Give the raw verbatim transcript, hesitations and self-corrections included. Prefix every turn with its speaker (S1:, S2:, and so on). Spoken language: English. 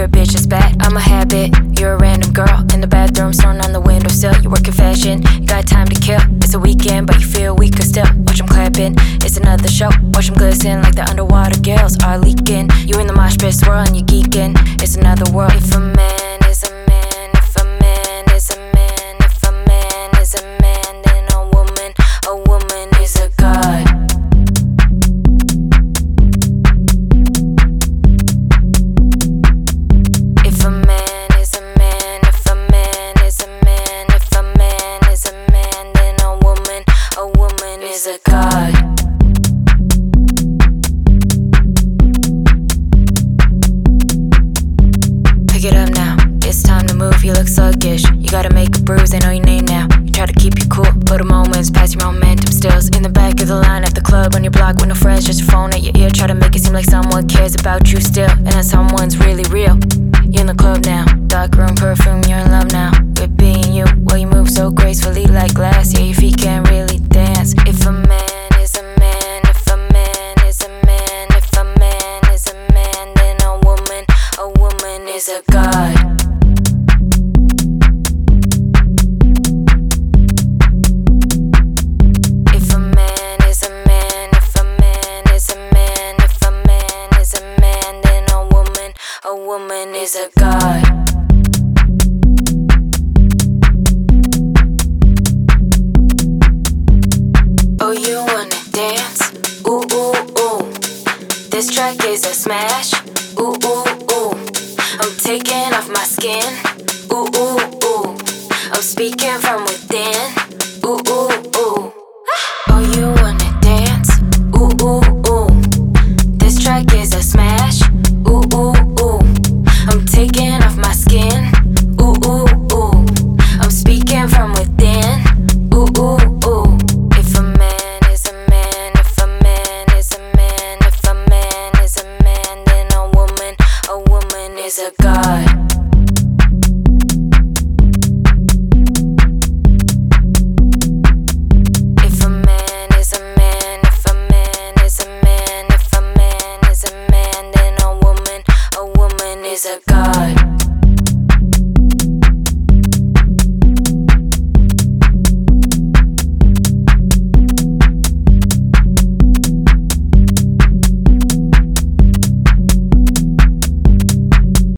S1: a bitch that's bad, I'm a habit. You're a random girl in the bathroom, snoring on the windowsill. You work in fashion, you got time to kill. It's a weekend, but you feel weaker still. Watch them clapping, it's another show. Watch them glisten like the underwater gills are leaking. You in the mosh pit swirling, you geeking. It's another world. If a man is a man, if a man is a man, if a man is a man, then a woman, a woman is a god. Is a god. Pick it up now, it's time to move, you look sluggish. You gotta make a bruise, they know your name now. You try to keep you cool, but the moments pass your momentum stills. In the back of the line at the club, on your block with no friends, just your phone at your ear. Try to make it seem like someone cares about you still, and that someone's really real. You're in the club now, dark room perfume, you're in love now. With being you, well you move so gracefully like glass. Yeah, your feet can't really dance. If a man is a man, if a man is a man, if a man is a man, then a woman, a woman is a god. If a man is a man, if a man is a man, if a man is a man, then a woman, a woman is a god. Oh, you wanna dance? Ooh, ooh, ooh. This track is a smash. Ooh, ooh, ooh. I'm taking off my skin. Ooh, ooh, ooh. I'm speaking from within. Ooh, ooh, ooh. Oh, you wanna dance? Ooh, ooh, ooh. This track is a smash. Ooh, ooh, ooh. I'm taking off my skin. Ooh, ooh, ooh. I'm speaking from within. Ooh, ooh, ooh. If a man is a man, if a man is a man, if a man is a man, then a woman, a woman is a god. If a man is a man, if a man is a man, if a man is a man, then a woman, a woman is a god.